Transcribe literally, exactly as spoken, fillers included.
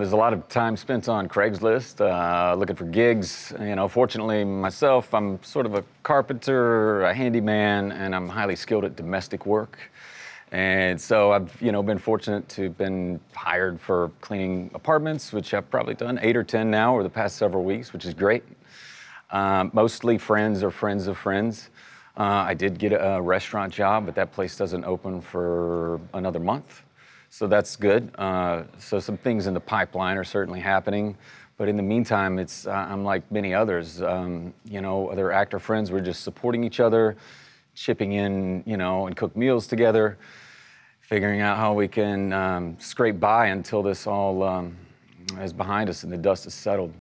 There's a lot of time spent on Craigslist, uh, looking for gigs. You know, fortunately myself, I'm sort of a carpenter, a handyman, and I'm highly skilled at domestic work. And so I've, you know, been fortunate to have been hired for cleaning apartments, which I've probably done eight or ten now over the past several weeks, which is great. Um, mostly friends or friends of friends. Uh, I did get a restaurant job, but that place doesn't open for another month. So that's good. Uh, so some things in the pipeline are certainly happening. But in the meantime, it's, uh, I'm like many others, um, you know, other actor friends, we're just supporting each other, chipping in, you know, and cook meals together, figuring out how we can um, scrape by until this all um, is behind us and the dust is settled.